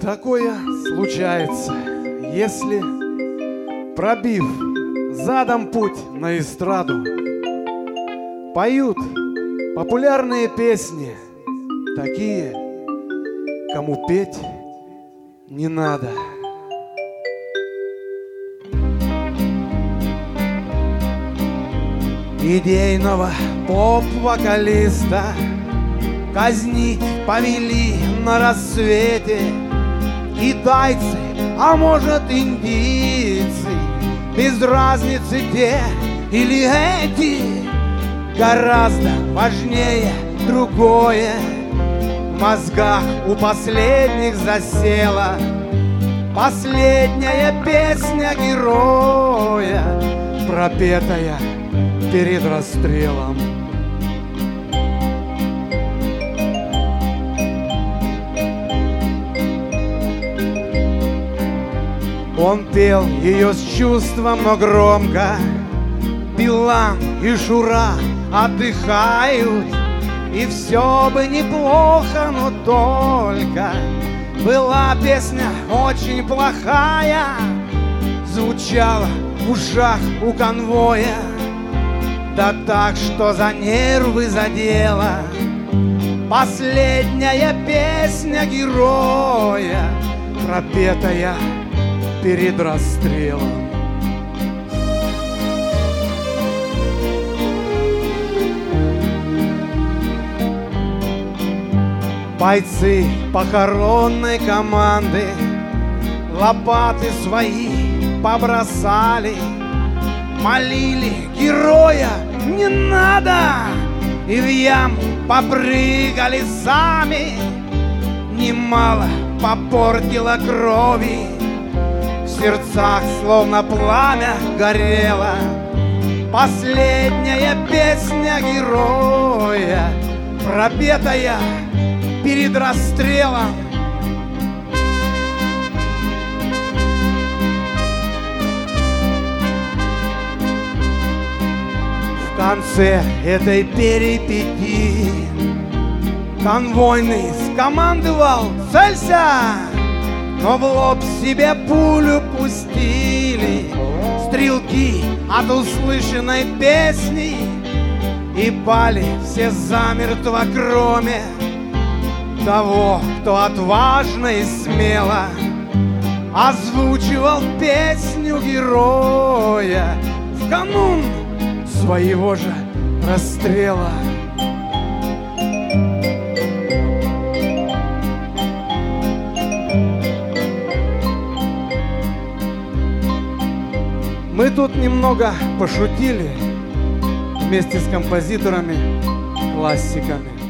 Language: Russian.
Такое случается, если, пробив задом путь на эстраду, поют популярные песни, такие, кому петь не надо. Идейного поп-вокалиста казнить повели на рассвете китайцы, а может индийцы, без разницы те или эти. Гораздо важнее другое в мозгах у последних засела последняя песня героя, пропетая перед расстрелом. Он пел ее с чувством, но громко. Билан и Шура отдыхают, и все бы неплохо, но только была песня очень плохая, звучала в ушах у конвоя, да так, что за нервы задела последняя песня героя, пропетая перед расстрелом. Бойцы похоронной команды лопаты свои побросали, молили героя не надо, и в яму попрыгали сами. Немало попортило крови, в сердцах словно пламя горело последняя песня героя, пропетая перед расстрелом. В конце этой перипетии конвойный скомандовал: целься! Но в лоб себе пулю пустили стрелки от услышанной песни, и пали все замертво, кроме того, кто отважно и смело озвучивал песню героя в канун своего же расстрела. Мы тут немного пошутили вместе с композиторами, классиками.